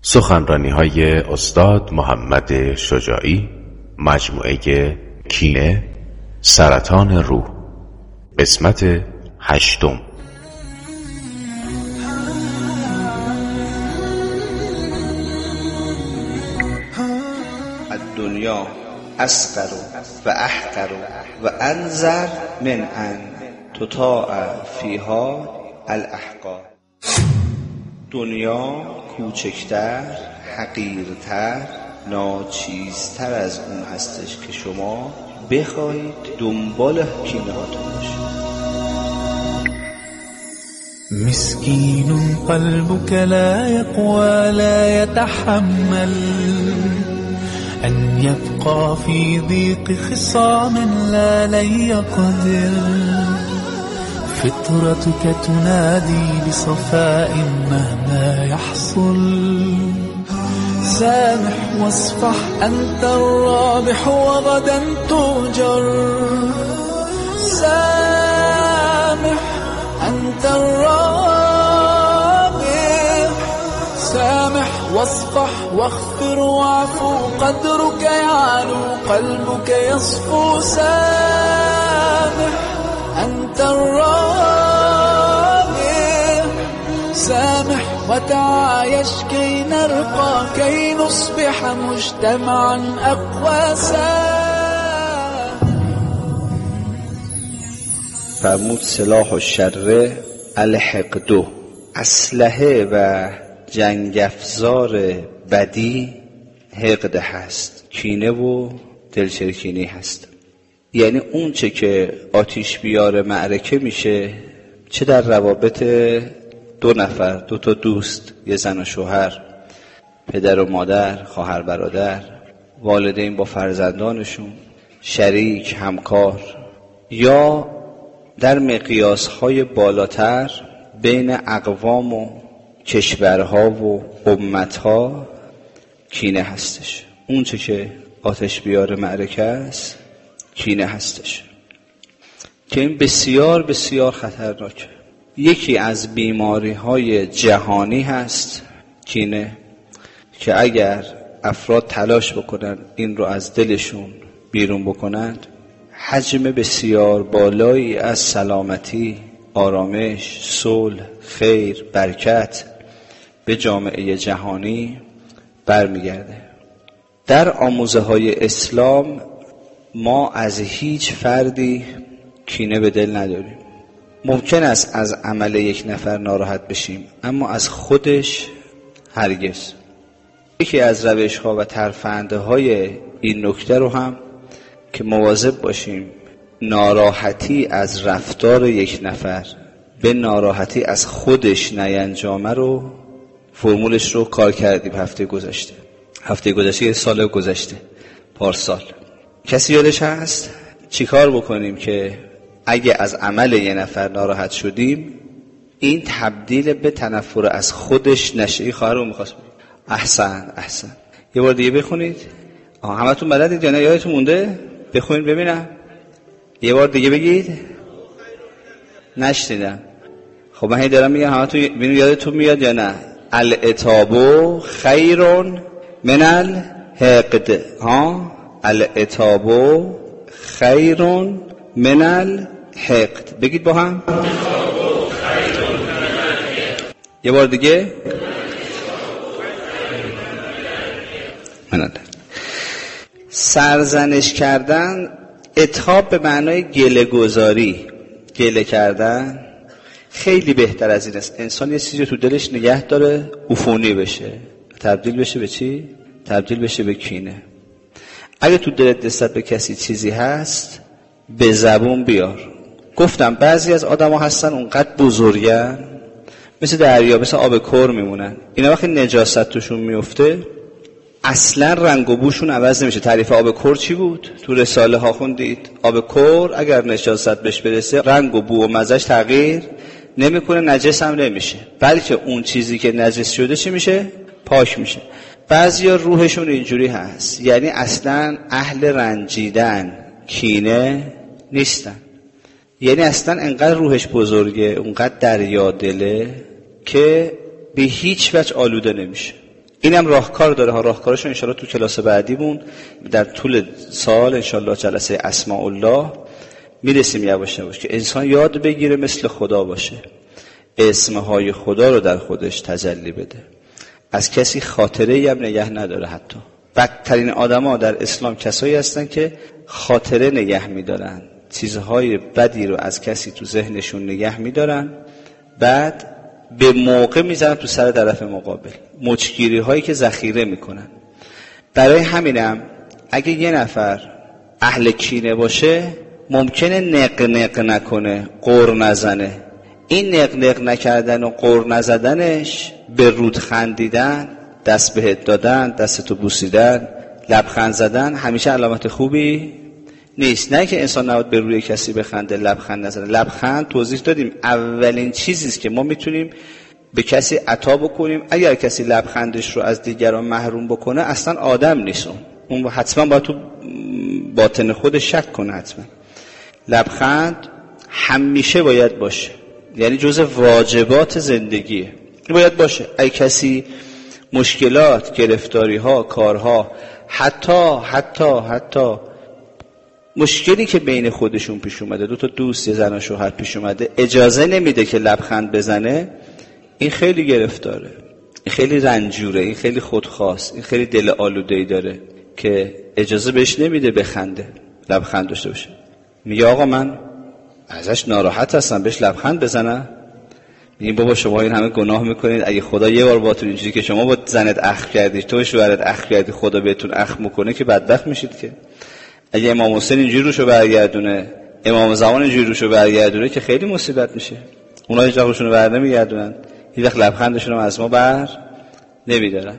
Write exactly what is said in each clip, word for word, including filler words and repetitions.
سخنرانی های استاد محمد شجاعی، مجموعه کینه، سرطان روح، قسمت هشتم. الدنیا اصغر و احقر و انذر من ان تطاع فیها الاحقار. دنیا کوچکتر، حقیرتر، ناچیزتر از اون هستش که شما بخواید دنبال کینه هاتون باشید. مسكين قلبك لا يقوى لا يتحمل أن يبقى في ضيق خصام لا لن يقدر. فطرتك تنادي بصفاء مهما يحصل. سامح واصفح أنت الرابح وغدا تؤجر. سامح أنت الرابح. سامح واصفح واغفر واعفو قدرك يعلو قلبك يصفو. سامح أنت الرابح. سامح وتعايش كي نرقى كي نصبح مجتمعا أقوى. فرمود سلاح الشر الحقد. اسلحه و جنگ افزار بدی حقد هست، کینه و دلچرکینی هست. یعنی اون چه که آتیش بیار معرکه میشه، چه در روابط دو نفر، دو تا دوست، یه زن و شوهر، پدر و مادر، خواهر برادر، والدین با فرزندانشون، شریک، همکار، یا در مقیاسهای بالاتر بین اقوام و کشورها و امتها کینه هستش. اون چه که آتش بیار معرکه است کینه هستش که این بسیار بسیار خطرناکه. یکی از بیماری های جهانی هست کینه، که اگر افراد تلاش بکنن این رو از دلشون بیرون بکنند، حجم بسیار بالایی از سلامتی، آرامش، صلح، خیر، برکت به جامعه جهانی برمیگرده. در آموزه های اسلام ما از هیچ فردی کینه به دل نداریم. ممکن است از عمل یک نفر ناراحت بشیم، اما از خودش هرگز. یکی از روش ها و ترفنده های این نکته رو هم که مواظب باشیم ناراحتی از رفتار یک نفر به ناراحتی از خودش نینجامه رو، فرمولش رو کار کردیم هفته گذشته هفته گذشته سال گذشته پارسال. کسی یادش هست چی کار بکنیم که اگه از عمل یه نفر ناراحت شدیم این تبدیل به تنفر از خودش نشه؟ این خواهر رو میخواست بگیم. احسن احسن یه بار دیگه بخونید. آه همه تون بلدید یا نه؟ یادتون مونده؟ بخونید ببینم. یه بار دیگه بگید. نشنیدم. خب من هی دارم میگم همه تون ببینید یادتون میاد یا نه. العتاب خیر من الحقد. ها العتاب خیر من الحقد. بگید با هم. یه بار دیگه. من سرزنش کردن، عتاب به معنای گله گذاری، گله کردن خیلی بهتر از این است. انسان یه چیزی تو دلش نگه داره عفونی بشه، تبدیل بشه به چی؟ تبدیل بشه به کینه. اگه تو دلت نسبت به کسی چیزی هست به زبون بیار. گفتم بعضی از آدم ها هستن اونقدر بزرگن مثل دریا، مثل آب کور میمونن. اینا وقتی نجاست توشون میفته اصلا رنگ و بوشون عوض نمیشه. تعریف آب کور چی بود؟ تو رساله ها خوندید. آب کور اگر نجاست بهش برسه رنگ و بو و مزهش تغییر نمیکنه، نجس هم نمیشه، بلکه اون چیزی که نجس شده چی میشه؟ پاک میشه. بعضیا روحشون اینجوری هست، یعنی اصلا اهل رنجیدن، کینه نیستن. یعنی اصلا انقدر روحش بزرگه، اونقدر دریا دله که به هیچ وجه آلوده نمیشه. اینم راهکار داره ها. راهکارش رو ان شاءالله تو کلاس بعدیمون در طول سال ان شاءالله جلسه اسماء الله میرسیم یواش یواش که انسان یاد بگیره مثل خدا باشه، اسمهای خدا رو در خودش تجلی بده، از کسی خاطره‌ای هم نگه نداره. حتی بدترین آدم‌ها در اسلام کسایی هستن که خاطره نگه می‌دارن، چیزهای بدی رو از کسی تو ذهنشون نگه می‌دارن، بعد به موقع میزنن تو سر طرف مقابل، مچگیری هایی که ذخیره میکنن. برای همینم اگه یه نفر اهل کینه باشه ممکنه نق نق نکنه، قر نزنه. این نق نق نکردن و قر نزدنش به رود خندیدن، دست بهت دادن، دستتو بوسیدن، لبخند زدن همیشه علامت خوبی نیست. نه که انسان نباید به روی کسی بخنده، لبخند نزنه. لبخند توضیح دادیم اولین چیزیست که ما میتونیم به کسی عطا بکنیم. اگر کسی لبخندش رو از دیگران محروم بکنه اصلا آدم نیست، اون اون حتما باید تو باطن خودش شک کنه. حتما لبخند همیشه باید باشه، یعنی جزء واجبات زندگیه، باید باشه. اگه کسی مشکلات، گرفتاری ها، کارها، حتی حتی حتی مشکلی که بین خودشون پیش اومده، دو تا دوست، یه زن و شوهر پیش اومده، اجازه نمیده که لبخند بزنه، این خیلی گرفتاره، این خیلی رنجوره، این خیلی خودخواست، این خیلی دل آلوده‌ای داره که اجازه بهش نمیده بخنده، لبخند داشته باشه. میگه آقا من ازش ناراحت هستم، بهش لبخند بزنم؟ میگه بابا شما این همه گناه میکنید، اگه خدا یه بار باهاتون اینجوری که شما با زنت اخم کردی، تو شوهرت اخم کردی، خدا بهتون اخم میکنه که بدبخت میشید. که اگه امام حسین اینجوری روشو برگردونه، امام زمان اینجوری روشو برگردونه که خیلی مصیبت میشه. اونا هیچ وقت روشونو بر نمیگردونن، هیچ وقت لبخندشون رو از ما بر نمیدارن.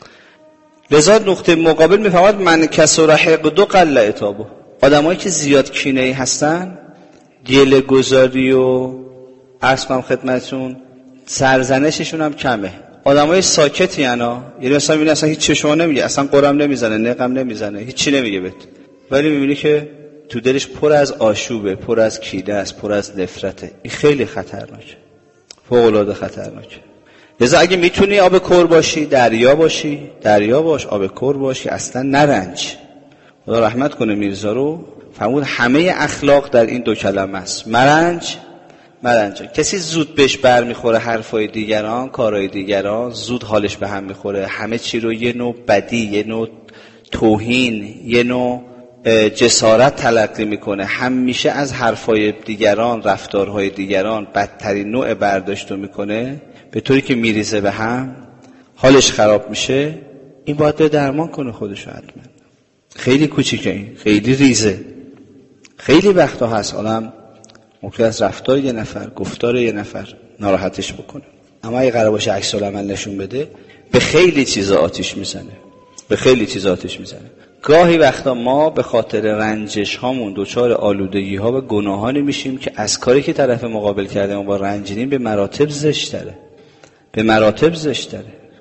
لذا نقطه مقابل میفهمد من کسر حقد قل عتابه. آدمایی که زیاد کینه‌ای هستن، گله گذاری و عرض کنم خدمتتون سرزنششون هم کمه. آدمای ساکتی انا، یعنی مثلا میبینی اصلا هیچ چشمو نمیگه، اصلا قرم نمیزنه، نقم نمیزنه، هیچی نمیگه بهت، ولی میبینی که تو دلش پر از آشوبه، پر از کینه است، پر از نفرته. این خیلی خطرناکه، فوق العاده خطرناکه. لذا اگه میتونی آب کور باشی، دریا باشی، دریا باش، آب کور باش که اصلا نرنج. خدا رحمت کنه میرزا رو، فرمود همه اخلاق در این دو کلمه است، مرنج مرنج. کسی زود بهش بر میخوره حرفای دیگران، کارهای دیگران، زود حالش به هم میخوره، همه چی رو یه نوع بدی، یه نوع توهین، یه نوع جسارت تلقی میکنه، همیشه از حرفای دیگران، رفتارهای دیگران بدترین نوع برداشت رو میکنه، به طوری که میریزه به هم، حالش خراب میشه. این باید به درمان کنه خودشو حتما. خیلی کوچیکه، این خیلی ریزه. خیلی وقتا هست آدم ممکن است رفتار یه نفر، گفتار یه نفر ناراحتش بکنه، اما اگه قرار باشه عکس العمل نشون بده، به خیلی چیزا آتیش میزنه، به خیلی چیزا آتیش میزنه. گاهی وقتا ما به خاطر رنجش هامون دوچار آلودگی ها و گناهانی میشیم که از کاری که طرف مقابل کرده ما با رنجیدیم به مراتب زشتره، به مراتب زشتره،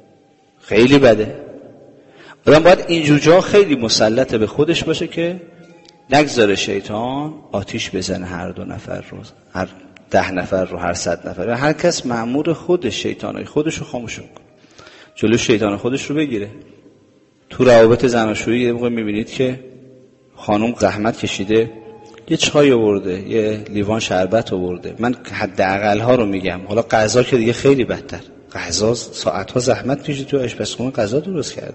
خیلی بده. آدم باید اینجور جا خیلی مسلط به خودش باشه که نگذاره شیطان آتیش بزنه هر دو نفر رو، هر ده نفر رو، هر صد نفر. هر کس مأمور خودش، شیطانای خودش رو خاموش کن، جلو شیطان خودش رو بگیره. تو روابط زناشویی یه موقع میبینید که خانم زحمت کشیده، یه چای آورده، یه لیوان شربت آورده. من حداقل ها رو میگم، حالا غذا که دیگه خیلی بدتر، غذا ساعت ها زحمت کشیده تو آشپزخونه غذا درست کرده،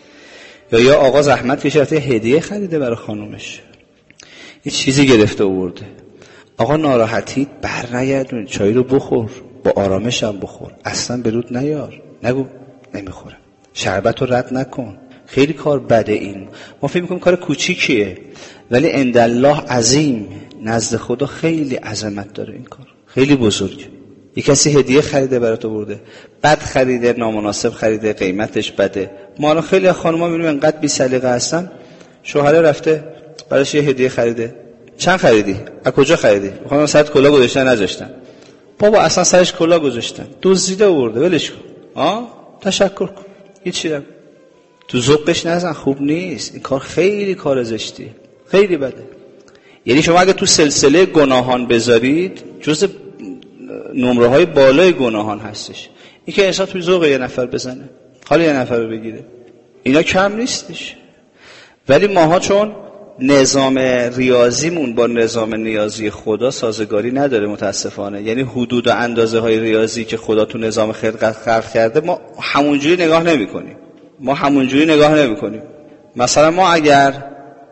یا یا آقا زحمت کشیده رفته هدیه خریده برای خانومش، یه چیزی گرفته آورده. آقا ناراحتی بر نگردون، چای رو بخور، با آرامش هم بخور، اصلا برود نیار، نگو نمیخورم، شربت رو رد نکن. خیلی کار بده این. ما فکر میکنیم کار کوچیکیه، ولی عند الله عظیم، نزد خدا خیلی عظمت داره این کار، خیلی بزرگه. یک کسی هدیه خریده برات آورده، بد خریده، نامناسب خریده، قیمتش بده. ما الان خیلی از خانم‌ها میبینیم انقدر بی سلیقه هستن، شوهر رفته براش یه هدیه خریده، چند خریدی؟ از کجا خریدی؟ میخوام سرت کلاه گذاشتن نذاشتن. بابا اصلا سرش کلاه گذاشتن، دزدیده آورده، ولش کن. آ تشکر کن، هیچ چیزی تو ذوقش نزن، خوب نیست این کار، خیلی کار زشتیه، خیلی بده. یعنی شما اگه تو سلسله گناهان بذارید، جز نمره های بالای گناهان هستش این که انسان توی ذوق یه نفر بزنه، حالا یه نفر رو بگیره، اینا کم نیستش. ولی ماها چون نظام ریاضیمون با نظام نیازی خدا سازگاری نداره متاسفانه، یعنی حدود و اندازه های ریاضی که خدا تو نظام خلقت خلق کرده ما همونجوری نگاه نمی کنیم. ما همونجوری نگاه نمی کنیم. مثلا ما اگر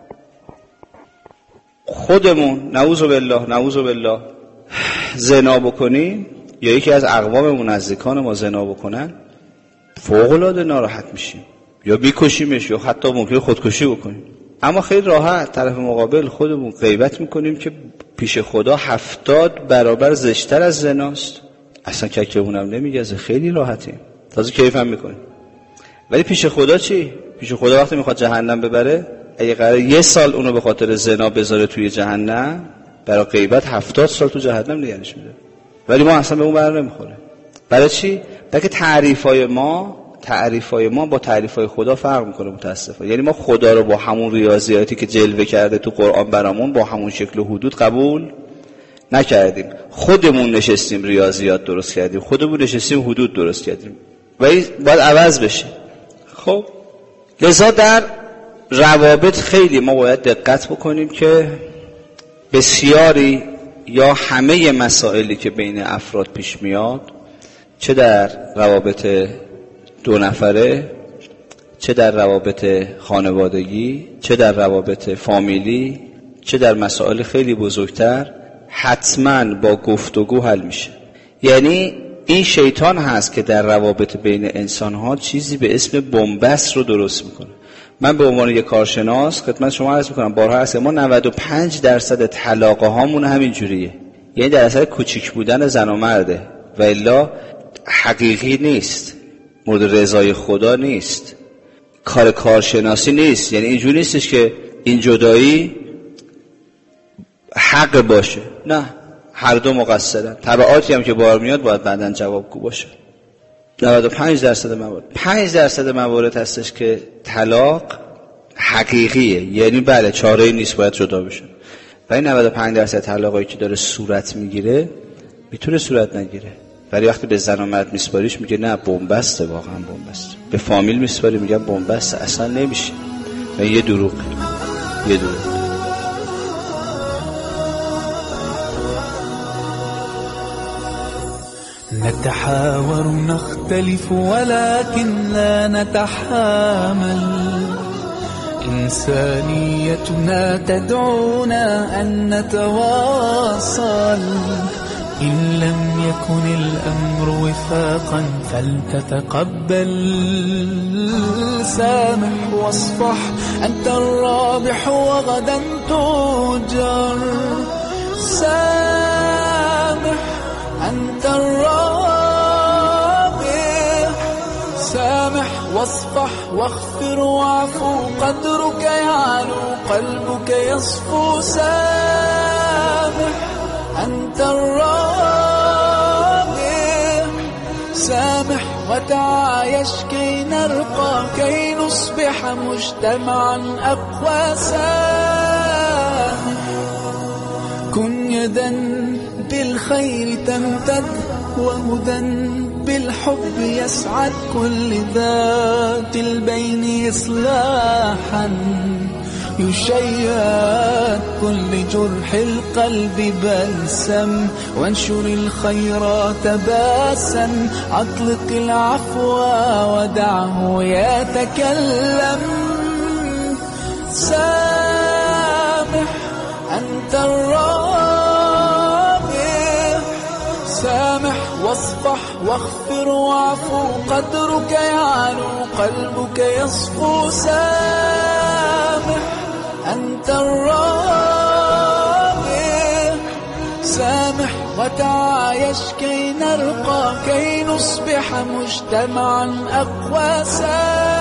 خودمون نعوذ بالله نعوذ بالله زنا بکنیم یا یکی از اقواممون نزدیکان ما زنا بکنن، فوق العاده ناراحت میشیم یا میکشیمش یا حتی ممکنه خودکشی بکنیم. اما خیلی راحت طرف مقابل خودمون غیبت میکنیم که پیش خدا هفتاد برابر زشتر از زناست، اصلا ککمونم نمیگزه، خیلی راحتیم، تازه کیف هم میکنیم. ولی پیش خدا چی؟ پیش خدا وقتی میخواد جهنم ببره، اگه قراره یه سال اونو به خاطر زنا بذاره توی جهنم، برای غیبت هفتاد سال تو جهنم نگرش میده. ولی ما اصلا به اون بر نمیخوره. برای چی؟ بلکه تعریفای ما تعریفای ما با تعریفای خدا فرق میکنه متاسفانه. یعنی ما خدا رو با همون ریاضیاتی که جلوه کرده تو قرآن برامون با همون شکل و حدود قبول نکردیم. خودمون نشستیم ریاضیات درست کردیم، خودمون نشستیم حدود درست کردیم، ولی باید عوض بشه. خب لذا در روابط خیلی ما باید دقت بکنیم که بسیاری یا همه مسائلی که بین افراد پیش میاد، چه در روابط دو نفره، چه در روابط خانوادگی، چه در روابط فامیلی، چه در مسائل خیلی بزرگتر، حتما با گفتگو حل میشه. یعنی این شیطان هست که در روابط بین انسان‌ها چیزی به اسم بن‌بست رو درست میکنه. من به عنوان یک کارشناس خدمت شما عرض میکنم، بارها هست ما نود و پنج درصد طلاق هامون همین جوریه. یعنی در اثر کوچیک بودن زن و مرده و الا حقیقی نیست، مورد رضای خدا نیست، کار کارشناسی نیست. یعنی اینجوری نیستش که این جدایی حق باشه، نه، هر دو مقصرن. تبعاتی هم که بار میاد باید بعداً جوابگو باشه. نود و پنج درصد موارد پنج درصد موارد هستش که طلاق حقیقیه، یعنی بله چاره‌ای نیست، باید جدا بشه. ولی نود و پنج درصد طلاقایی که داره صورت میگیره میتونه صورت نگیره. ولی وقتی به زن و مرد میسپاریش میگه نه بن‌بسته، واقعا بن‌بسته. به فامیل میسپاری میگن بن‌بسته، اصلا نمیشه. و یه دروغ یه دروغ نتحاور نختلف ولكن لا نتحامل إنسانيتنا تدعونا أن نتواصل إن لم يكن الأمر وفاقا فلتتقبل سامح واصفح أنت الرابح وغدا تؤجر سامح أنت الرابح سامح واصفح واغفر واعفو قدرك يعلو قلبك يصفو سامح أنت الرابح سامح وتعايش كي نرقى كي نصبح مجتمعا أقوى سامح كن يدا بالخير تمتد وهدى بالحب يسعد كل ذات البين إصلاحا يشيد كل جرح القلب بلسم وانشر الخيرات باسا اطلق العفو ودعه يتكلم سامح أنت الرابح سامح واصفح واغفر واعفو قدرك يعلو قلبك يصفو سامح أنت الرابح سامح وتعايش كي نرقى كي نصبح مجتمعا أقوى سامح